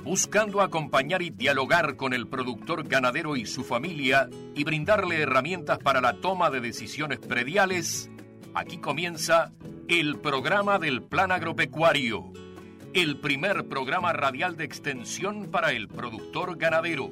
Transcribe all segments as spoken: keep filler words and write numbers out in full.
buscando acompañar y dialogar con el productor ganadero y su familia y brindarle herramientas para la toma de decisiones prediales, aquí comienza el programa del Plan Agropecuario, el primer programa radial de extensión para el productor ganadero.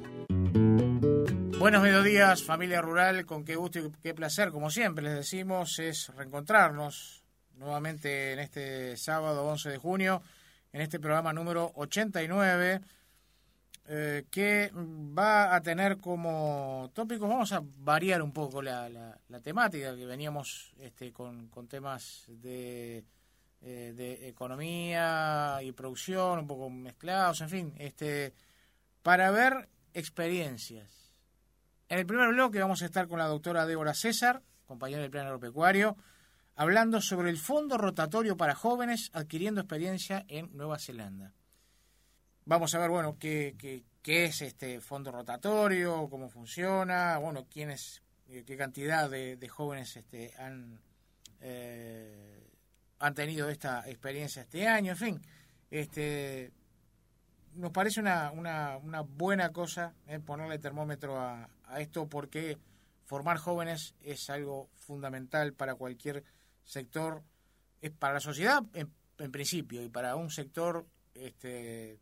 Buenos mediodías, familia rural, con qué gusto y qué placer, como siempre les decimos, es reencontrarnos nuevamente en este sábado once de junio, en este programa número ochenta y nueve, eh, que va a tener como tópicos, vamos a variar un poco la, la, la temática, que veníamos este, con, con temas de, eh, de economía y producción, un poco mezclados, en fin, este, para ver experiencias. En el primer bloque vamos a estar con la doctora Débora César, compañera del Plan Agropecuario, hablando sobre el fondo rotatorio para jóvenes adquiriendo experiencia en Nueva Zelanda. Vamos a ver, bueno, qué, qué, qué es este fondo rotatorio, cómo funciona, bueno, quiénes, qué cantidad de, de jóvenes este, han, eh, han tenido esta experiencia este año, en fin, este, nos parece una, una, una buena cosa eh, ponerle termómetro a, a esto, porque formar jóvenes es algo fundamental para cualquier sector, es para la sociedad en, en principio, y para un sector este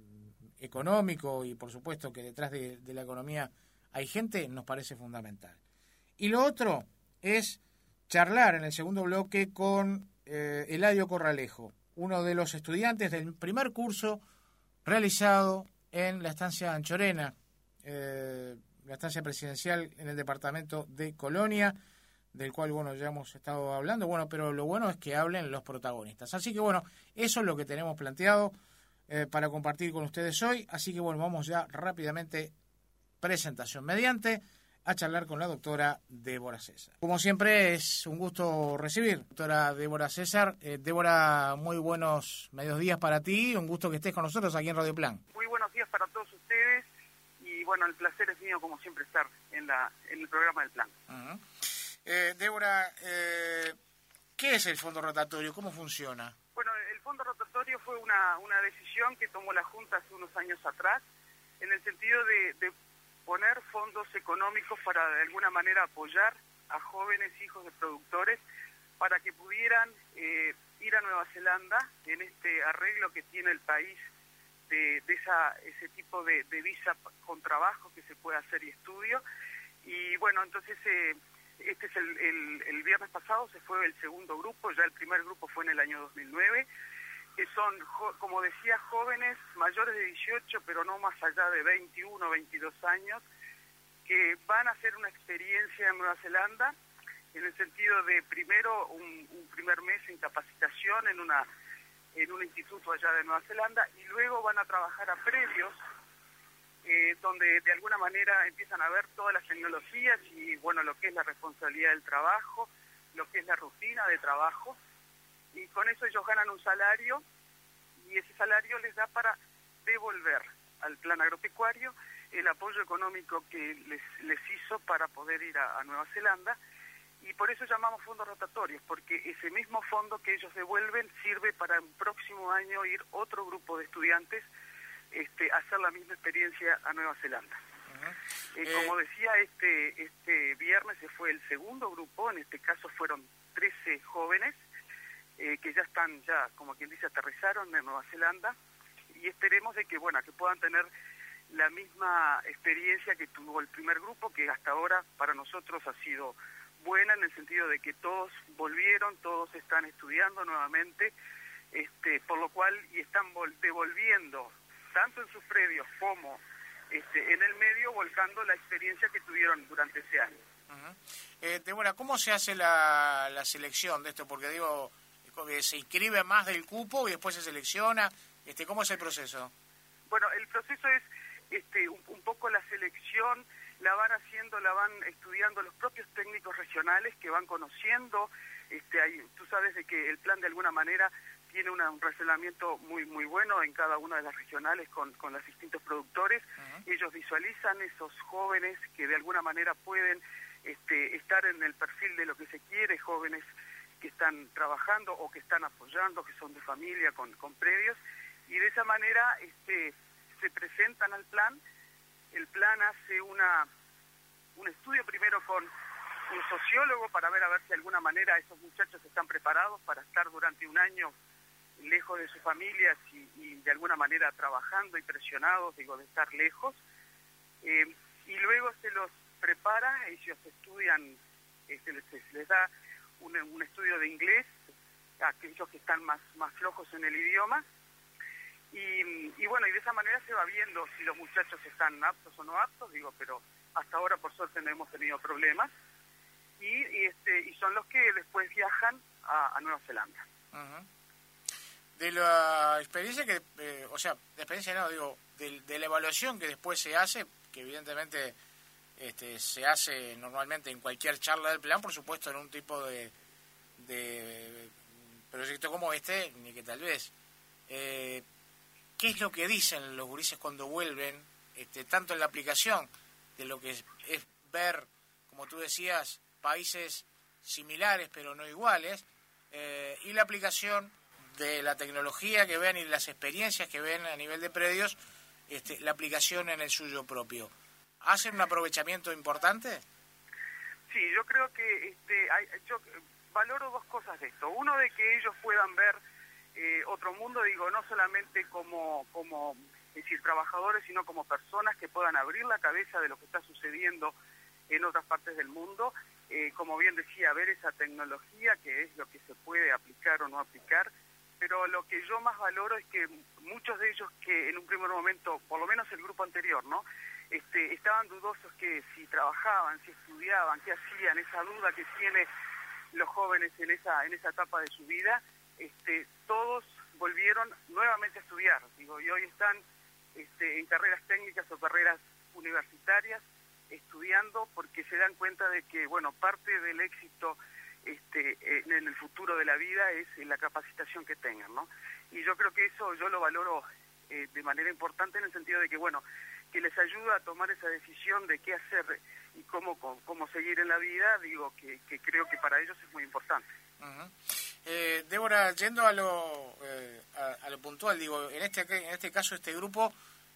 económico, y por supuesto que detrás de, de la economía hay gente, nos parece fundamental. Y lo otro es charlar en el segundo bloque con eh, Eladio Corralejo, uno de los estudiantes del primer curso realizado en la estancia Anchorena, eh, la estancia presidencial en el departamento de Colonia, del cual, bueno, ya hemos estado hablando, bueno, pero lo bueno es que hablen los protagonistas. Así que, bueno, eso es lo que tenemos planteado eh, para compartir con ustedes hoy. Así que, bueno, vamos ya rápidamente, presentación mediante, a charlar con la doctora Débora César. Como siempre, es un gusto recibir, doctora Débora César. Eh, Débora, muy buenos medios días para ti, un gusto que estés con nosotros aquí en Radio Plan. Muy buenos días para todos ustedes, y bueno, el placer es mío, como siempre, estar en, la, en el programa del Plan. Uh-huh. Eh, Débora, eh, ¿qué es el fondo rotatorio? ¿Cómo funciona? Bueno, el fondo rotatorio fue una, una decisión que tomó la Junta hace unos años atrás, en el sentido de, de poner fondos económicos para de alguna manera apoyar a jóvenes hijos de productores para que pudieran eh, ir a Nueva Zelanda en este arreglo que tiene el país de, de esa, ese tipo de, de visa con trabajo que se puede hacer y estudio. Y bueno, entonces... Eh, Este es el, el, el viernes pasado se fue el segundo grupo, ya el primer grupo fue en el año dos mil nueve, que son, como decía, jóvenes mayores de dieciocho, pero no más allá de veintiuno, veintidós años, que van a hacer una experiencia en Nueva Zelanda, en el sentido de primero un, un primer mes en capacitación en, una, en un instituto allá de Nueva Zelanda, y luego van a trabajar a predios, Eh, donde de alguna manera empiezan a ver todas las tecnologías y bueno, lo que es la responsabilidad del trabajo, lo que es la rutina de trabajo, y con eso ellos ganan un salario, y ese salario les da para devolver al Plan Agropecuario el apoyo económico que les, les hizo para poder ir a, a Nueva Zelanda, y por eso llamamos fondos rotatorios, porque ese mismo fondo que ellos devuelven sirve para el próximo año ir otro grupo de estudiantes Este, hacer la misma experiencia a Nueva Zelanda. Uh-huh. eh, eh, como decía, este este viernes se fue el segundo grupo, en este caso fueron trece jóvenes eh, que ya están, ya como quien dice, aterrizaron en Nueva Zelanda, y esperemos de que, bueno, que puedan tener la misma experiencia que tuvo el primer grupo, que hasta ahora para nosotros ha sido buena, en el sentido de que todos volvieron, todos están estudiando nuevamente, este, por lo cual, y están devolviendo tanto en sus predios como este, en el medio, volcando la experiencia que tuvieron durante ese año. Uh-huh. eh, Débora, ¿cómo se hace la, la selección de esto? Porque digo, se inscribe más del cupo y después se selecciona. Este, ¿cómo es el proceso? Bueno, el proceso es este, un, un poco la selección, la van haciendo, la van estudiando los propios técnicos regionales que van conociendo. Este, hay, tú sabes de que el plan de alguna manera tiene una, un relacionamiento muy muy bueno en cada una de las regionales con, con los distintos productores. Uh-huh. Ellos visualizan esos jóvenes que de alguna manera pueden este, estar en el perfil de lo que se quiere, jóvenes que están trabajando o que están apoyando, que son de familia con, con predios, y de esa manera este, se presentan al plan. El plan hace una un estudio primero con un sociólogo para ver a ver si de alguna manera esos muchachos están preparados para estar durante un año lejos de sus familias y, y de alguna manera trabajando y presionados, digo, de estar lejos. Eh, y luego se los prepara, ellos estudian, eh, se, les, se les da un, un estudio de inglés a aquellos que están más, más flojos en el idioma. Y, y bueno, y de esa manera se va viendo si los muchachos están aptos o no aptos, digo, pero hasta ahora por suerte no hemos tenido problemas. Y, y, este, y son los que después viajan a, a Nueva Zelanda. Uh-huh. De la experiencia que, eh, o sea, de experiencia no, digo, de, de la evaluación que después se hace, que evidentemente este, se hace normalmente en cualquier charla del plan, por supuesto en un tipo de, de proyecto como este, ni que tal vez. Eh, ¿Qué es lo que dicen los gurises cuando vuelven, este, tanto en la aplicación de lo que es, es ver, como tú decías, países similares pero no iguales, eh, y la aplicación de la tecnología que ven y las experiencias que ven a nivel de predios, este, la aplicación en el suyo propio? ¿Hacen un aprovechamiento importante? Sí, yo creo que este, hay, yo valoro dos cosas de esto. Uno, de que ellos puedan ver eh, otro mundo, digo, no solamente como, como es decir, trabajadores, sino como personas que puedan abrir la cabeza de lo que está sucediendo en otras partes del mundo. Eh, como bien decía, ver esa tecnología, que es lo que se puede aplicar o no aplicar. Pero lo que yo más valoro es que muchos de ellos que en un primer momento, por lo menos el grupo anterior, ¿no? Este, estaban dudosos que si trabajaban, si estudiaban, qué hacían, esa duda que tienen los jóvenes en esa en esa etapa de su vida, este, todos volvieron nuevamente a estudiar, digo, y hoy están este, en carreras técnicas o carreras universitarias estudiando porque se dan cuenta de que, bueno, parte del éxito Este, en el futuro de la vida es la capacitación que tengan, ¿no? Y yo creo que eso yo lo valoro eh, de manera importante en el sentido de que, bueno, que les ayuda a tomar esa decisión de qué hacer y cómo cómo, cómo seguir en la vida, digo, que, que creo que para ellos es muy importante. Uh-huh. eh, Débora, yendo a lo eh, a, a lo puntual, digo, en este en este caso este grupo,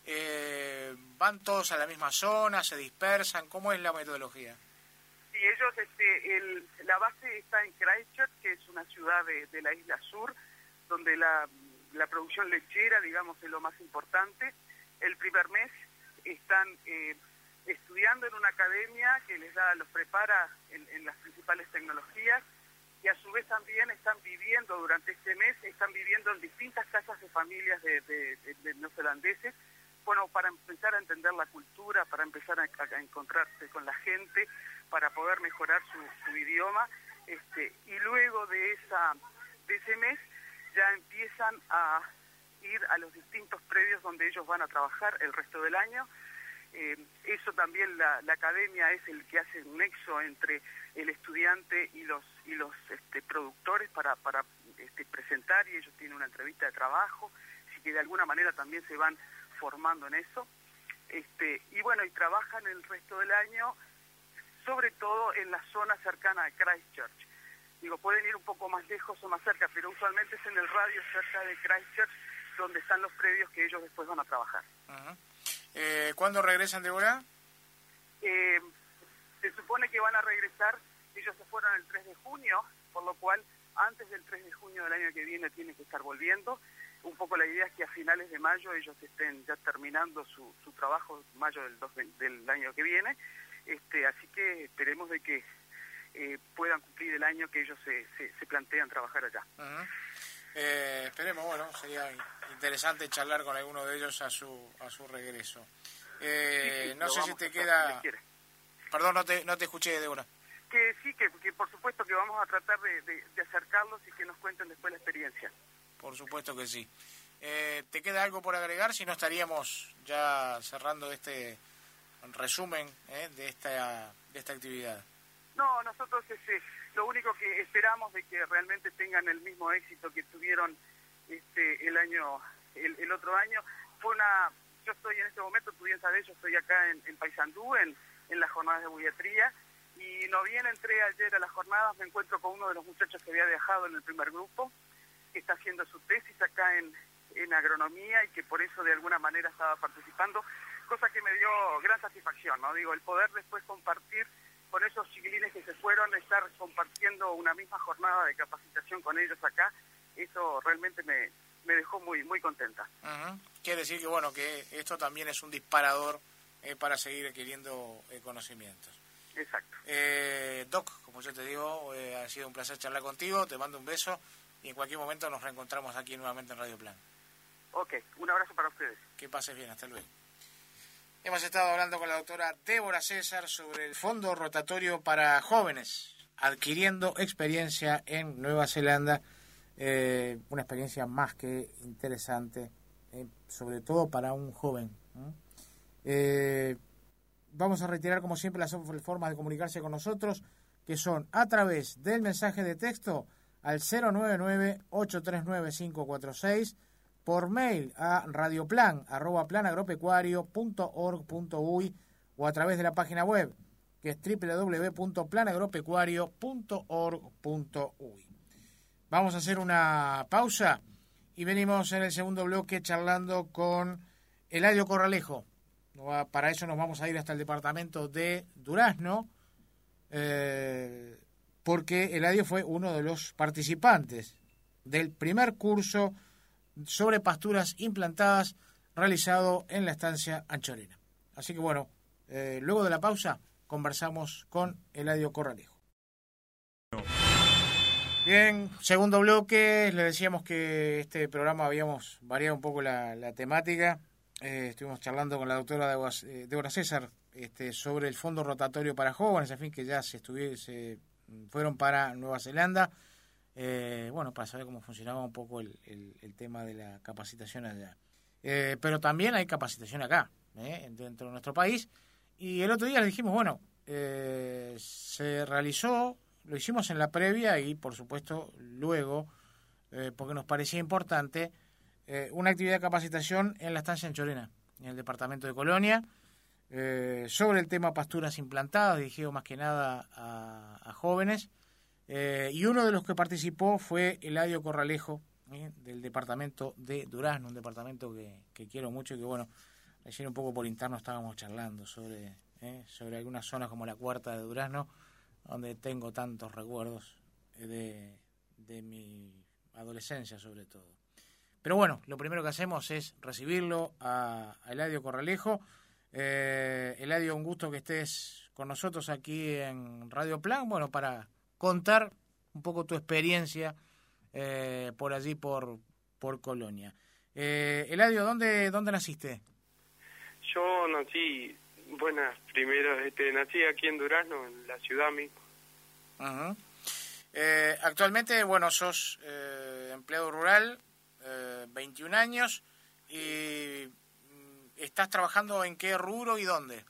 eh, ¿van todos a la misma zona, se dispersan? ¿Cómo es la metodología? Y ellos, este, el, la base está en Christchurch, que es una ciudad de, de la isla sur, donde la, la producción lechera, digamos, es lo más importante. El primer mes están eh, estudiando en una academia que les da, los prepara en, en las principales tecnologías, y a su vez también están viviendo durante este mes, están viviendo en distintas casas de familias de, de, de, de neozelandeses, bueno, para empezar a entender la cultura, para empezar a, a encontrarse con la gente, para poder mejorar su, su idioma, este, y luego de esa de ese mes ya empiezan a ir a los distintos predios donde ellos van a trabajar el resto del año. Eh, eso también la, la academia es el que hace un nexo entre el estudiante y los y los este, productores para para este, presentar, y ellos tienen una entrevista de trabajo, así que de alguna manera también se van formando en eso. Este, y bueno, y trabajan el resto del año sobre todo en la zona cercana a Christchurch. Digo, pueden ir un poco más lejos o más cerca, pero usualmente es en el radio cerca de Christchurch donde están los predios que ellos después van a trabajar. Uh-huh. eh, ¿Cuándo regresan, Débora? Eh, se supone que van a regresar, ellos se fueron el tres de junio, por lo cual antes del tres de junio del año que viene tienen que estar volviendo. Un poco la idea es que a finales de mayo ellos estén ya terminando su, su trabajo, mayo del, dos, del año que viene. Este, así que esperemos de que eh, puedan cumplir el año que ellos se, se, se plantean trabajar allá. Uh-huh. eh, esperemos, bueno, sería interesante charlar con alguno de ellos a su a su regreso. Eh, sí, sí, no sé si te queda... Si Perdón, no te no te escuché, Débora. Que sí, que, que por supuesto que vamos a tratar de, de, de acercarlos y que nos cuenten después la experiencia. Por supuesto que sí. Eh, ¿Te queda algo por agregar? Si no, estaríamos ya cerrando este resumen eh, de esta de esta actividad. No, nosotros este, lo único que esperamos de que realmente tengan el mismo éxito que tuvieron este el año el, el otro año. Fue una yo estoy en este momento, tú bien sabes, yo estoy acá en, en Paysandú, en, en las jornadas de buiatría, y no bien entré ayer a las jornadas, me encuentro con uno de los muchachos que había viajado en el primer grupo, que está haciendo su tesis acá en, en agronomía y que por eso de alguna manera estaba participando, cosa que me dio gran satisfacción, ¿no? Digo, el poder después compartir con esos chiquilines que se fueron, estar compartiendo una misma jornada de capacitación con ellos acá, eso realmente me, me dejó muy muy contenta. Uh-huh. Quiere decir que, bueno, que esto también es un disparador eh, para seguir adquiriendo eh, conocimientos. Exacto. Eh, Doc, como yo te digo, eh, ha sido un placer charlar contigo, te mando un beso y en cualquier momento nos reencontramos aquí nuevamente en Radio Plan. Ok, un abrazo para ustedes. Que pases bien, hasta luego. Hemos estado hablando con la doctora Débora César sobre el Fondo Rotatorio para Jóvenes, adquiriendo experiencia en Nueva Zelanda, eh, una experiencia más que interesante, eh, sobre todo para un joven. ¿eh? Eh, vamos a retirar como siempre las formas de comunicarse con nosotros, que son a través del mensaje de texto al cero nueve nueve, ocho tres nueve, cinco cuatro seis, por mail a radioplan arroba planagropecuario punto org punto uy o a través de la página web que es doble u doble u doble u punto planagropecuario punto org punto uy. Vamos a hacer una pausa y venimos en el segundo bloque charlando con Eladio Corralejo. Para eso nos vamos a ir hasta el departamento de Durazno, eh, porque Eladio fue uno de los participantes del primer curso sobre pasturas implantadas realizado en la estancia Anchorena. Así que bueno, eh, luego de la pausa conversamos con Eladio Corralejo. Bien, segundo bloque, le decíamos que este programa habíamos variado un poco la, la temática. Eh, estuvimos charlando con la doctora Débora César este, sobre el Fondo Rotatorio para Jóvenes, en fin, que ya se, se fueron para Nueva Zelanda. Eh, bueno, para saber cómo funcionaba un poco el, el, el tema de la capacitación allá. Eh, pero también hay capacitación acá, eh, dentro de nuestro país. Y el otro día le dijimos, bueno, eh, se realizó, lo hicimos en la previa y, por supuesto, luego, eh, porque nos parecía importante, eh, una actividad de capacitación en la estancia Anchorena, en el departamento de Colonia, eh, sobre el tema pasturas implantadas, dirigido más que nada a, a jóvenes. Eh, y uno de los que participó fue Eladio Corralejo, eh, del departamento de Durazno, un departamento que, que quiero mucho y que, bueno, ayer un poco por interno estábamos charlando sobre, eh, sobre algunas zonas como la Cuarta de Durazno, donde tengo tantos recuerdos de, de mi adolescencia sobre todo. Pero bueno, lo primero que hacemos es recibirlo a, a Eladio Corralejo. Eh, Eladio, un gusto que estés con nosotros aquí en Radio Plan, bueno, para contar un poco tu experiencia eh, por allí, por por Colonia. Eh, Eladio, ¿dónde dónde naciste? Yo nací, bueno, primero este, nací aquí en Durazno, en la ciudad misma. Uh-huh. Eh, actualmente, bueno, sos eh, empleado rural, eh, veintiún años, y ¿estás trabajando en qué rubro y dónde?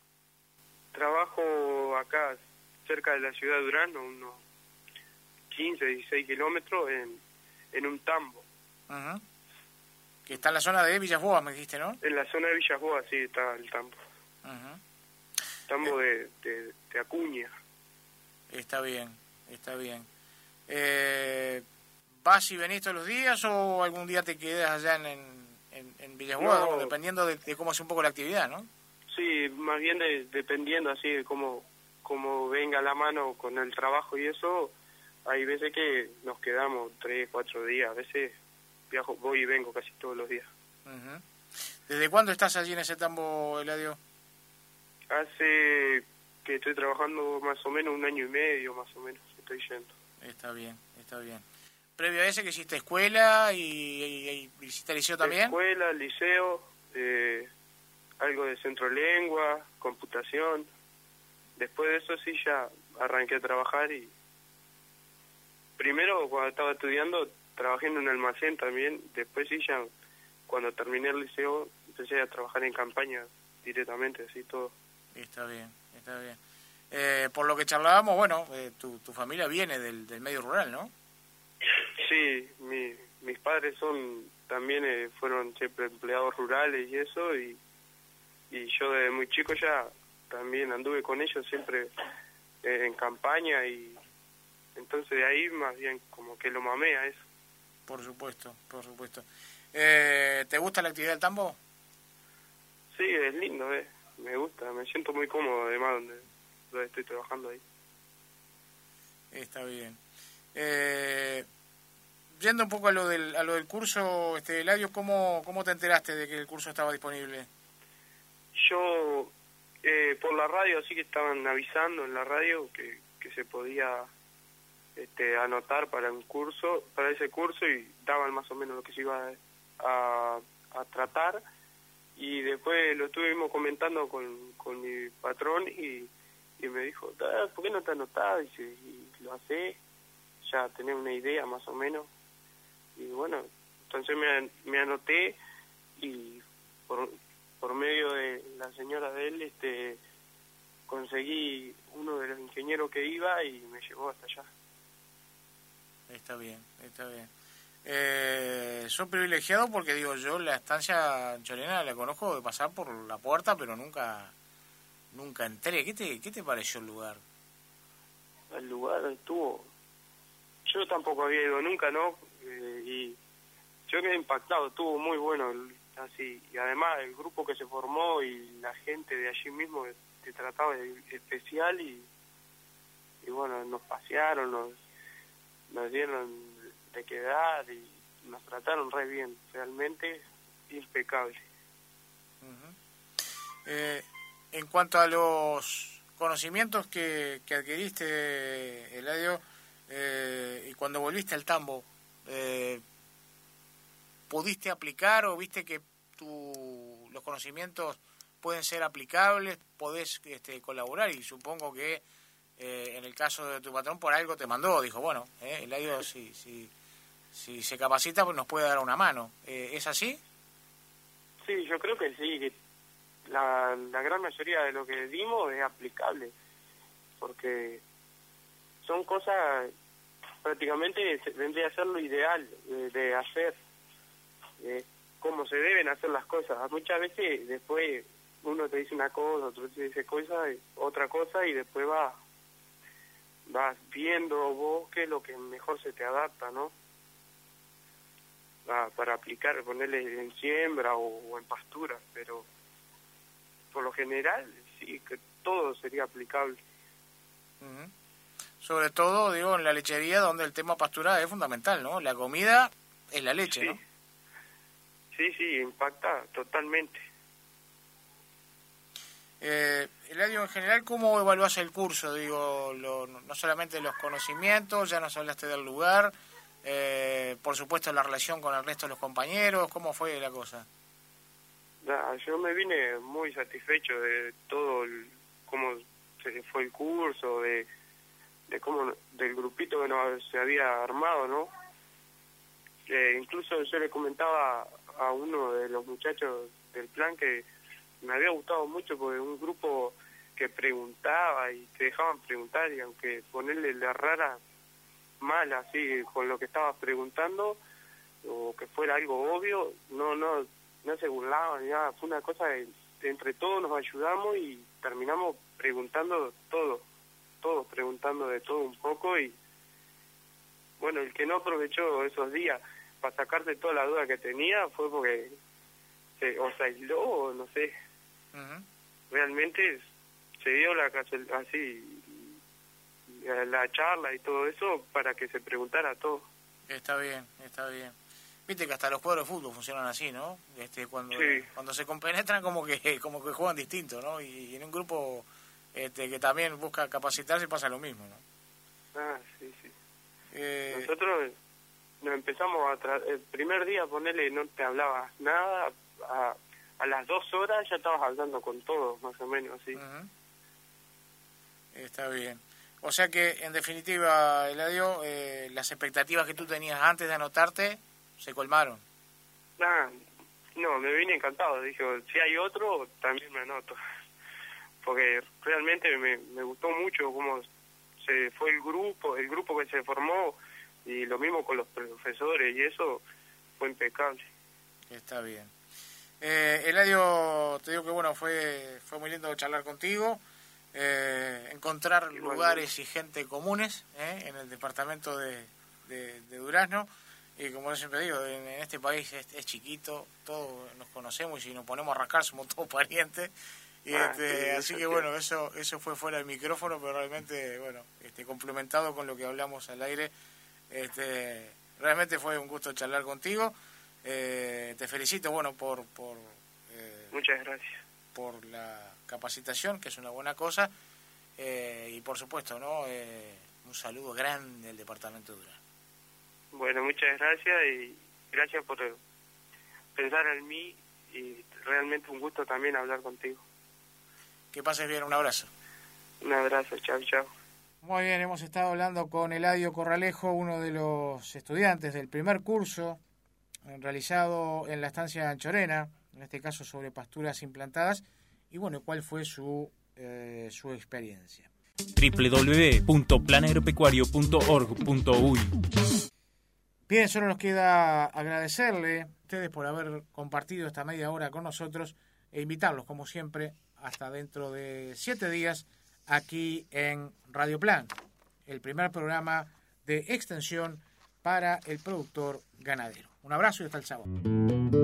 Trabajo acá, cerca de la ciudad de Durazno, unos quince, dieciséis kilómetros, en, en un tambo. Uh-huh. Que está en la zona de Villajuá, me dijiste, ¿no? En la zona de Villajuá, sí, está el tambo. Uh-huh. Tambo eh, de, de, de Acuña. Está bien, está bien. Eh, ¿Vas y venís todos los días o algún día te quedas allá en, en, en Villajuá? No, dependiendo de, de cómo es un poco la actividad, ¿no? Sí, más bien de, dependiendo así de cómo, cómo venga la mano con el trabajo y eso. Hay veces que nos quedamos tres, cuatro días, a veces viajo, voy y vengo casi todos los días. Uh-huh. ¿Desde cuándo estás allí en ese tambo, Eladio? Hace que estoy trabajando más o menos un año y medio, más o menos, estoy yendo. Está bien, está bien. ¿Previo a ese que hiciste escuela y, y, y hiciste liceo también? Escuela, liceo, eh, algo de centro lengua, computación. Después de eso sí ya arranqué a trabajar y... Primero, cuando estaba estudiando, trabajé en un almacén también. Después sí, ya cuando terminé el liceo, empecé a trabajar en campaña directamente, así todo. Está bien, está bien. Eh, por lo que charlábamos, bueno, eh, tu, tu familia viene del, del medio rural, ¿no? Sí, mi, mis padres son también eh, fueron siempre empleados rurales y eso, y, y yo desde muy chico ya también anduve con ellos siempre eh, en campaña y... Entonces de ahí más bien como que lo mamé a eso. Por supuesto, por supuesto. Eh, ¿Te gusta la actividad del tambo? Sí, es lindo, eh. Me gusta, me siento muy cómodo además donde, donde estoy trabajando ahí. Está bien. Eh, yendo un poco a lo del, a lo del curso, este, Eladio, ¿cómo, ¿cómo te enteraste de que el curso estaba disponible? Yo, eh, por la radio, así que estaban avisando en la radio que, que se podía este, anotar para un curso, para ese curso, y daban más o menos lo que se iba a, a tratar, y después lo estuvimos comentando con, con mi patrón y, y me dijo, ¿por qué no te anotás? Y, si, y lo haces, ya tenés una idea más o menos. Y bueno, entonces me, me anoté y por, por medio de la señora de él este, conseguí uno de los ingenieros que iba y me llevó hasta allá. Está bien, está bien. Eh, soy privilegiado porque digo yo la estancia Chorena la conozco de pasar por la puerta, pero nunca nunca entré. ¿Qué te qué te pareció el lugar? El lugar estuvo, yo tampoco había ido nunca, ¿no? Eh, y yo quedé impactado, estuvo muy bueno así, y además el grupo que se formó y la gente de allí mismo te trataba de especial, y, y bueno, nos pasearon, nos, nos dieron de quedar y nos trataron re bien, realmente impecable. Uh-huh. eh, en cuanto a los conocimientos que, que adquiriste, Eladio, eh, y cuando volviste al tambo, eh, ¿pudiste aplicar o viste que tu, los conocimientos pueden ser aplicables, podés este, colaborar? Y supongo que eh, en el caso de tu patrón por algo te mandó, dijo, bueno, eh, Eladio si, si, si se capacita pues nos puede dar una mano. Eh, ¿Es así? Sí, yo creo que sí, que la, la gran mayoría de lo que dimos es aplicable, porque son cosas, prácticamente vendría a ser lo ideal de, de hacer, eh, cómo se deben hacer las cosas. Muchas veces después uno te dice una cosa, otro te dice cosa, otra cosa, y después va vas viendo vos qué es lo que mejor se te adapta, ¿no? Va, para aplicar, ponerle en siembra o, o en pastura, pero por lo general sí, que todo sería aplicable. Uh-huh. Sobre todo, digo, en la lechería donde el tema pastura es fundamental, ¿no? La comida es la leche, sí. ¿no? Sí, sí, impacta totalmente. Eh, Eladio, en general, ¿cómo evaluás el curso? Digo, lo, no solamente los conocimientos, ya nos hablaste del lugar, eh, por supuesto la relación con el resto de los compañeros, ¿cómo fue la cosa? Nah, yo me vine muy satisfecho de todo, el, cómo se fue el curso, de, de cómo del grupito que nos, se había armado, ¿no? Eh, incluso yo le comentaba a uno de los muchachos del plan que me había gustado mucho porque un grupo que preguntaba y te dejaban preguntar, y aunque ponerle la rara mal así con lo que estabas preguntando o que fuera algo obvio, no no no se burlaban ni nada. Fue una cosa de, de entre todos nos ayudamos y terminamos preguntando todo, todos preguntando de todo un poco. Y bueno, el que no aprovechó esos días para sacarte toda la duda que tenía fue porque se, o se aisló o no sé. Uh-huh. Realmente se dio la así la charla y todo eso para que se preguntara todo. Está bien, está bien. Viste que hasta los cuadros de fútbol funcionan así, ¿no? Este, cuando sí. cuando se compenetran como que como que juegan distinto, ¿no? Y, y en un grupo este, que también busca capacitarse pasa lo mismo, ¿no? Ah, sí, sí. Eh... Nosotros nos empezamos a tra el primer día, ponerle, no te hablabas nada, a, a las dos horas ya estabas hablando con todos, más o menos, así. Uh-huh. Está bien. O sea que, en definitiva, Eladio, eh, las expectativas que tú tenías antes de anotarte se colmaron. Ah, no, me vine encantado. Dije, si hay otro, también me anoto. Porque realmente me, me gustó mucho cómo se fue el grupo, el grupo que se formó, y lo mismo con los profesores, y eso fue impecable. Está bien. Eh, Eladio, te digo que bueno, fue fue muy lindo charlar contigo, eh, encontrar lugares y gente comunes eh, en el departamento de, de, de Durazno. Y como yo siempre digo, en, en este país es, es chiquito, todos nos conocemos y si nos ponemos a rascar somos todos parientes. Y Ah, este, sí, así eso que sí. bueno, eso eso fue fuera del micrófono, pero realmente, bueno, este, complementado con lo que hablamos al aire, este, realmente fue un gusto charlar contigo. Eh, te felicito, bueno, por por eh, Muchas gracias. por la capacitación, que es una buena cosa, eh, y por supuesto, ¿no? Eh, un saludo grande al departamento de Durán. Bueno, muchas gracias y gracias por pensar en mí y realmente un gusto también hablar contigo. Que pases bien, un abrazo. Un abrazo, chao, chao. Muy bien, hemos estado hablando con Eladio Corralejo, uno de los estudiantes del primer curso realizado en la estancia Anchorena, en este caso sobre pasturas implantadas, y bueno, cuál fue su, eh, su experiencia. doble u doble u doble u punto plan agropecuario punto org punto uy. Bien, solo nos queda agradecerle a ustedes por haber compartido esta media hora con nosotros e invitarlos, como siempre, hasta dentro de siete días aquí en Radio Plan, el primer programa de extensión para el productor ganadero. Un abrazo y hasta el sábado.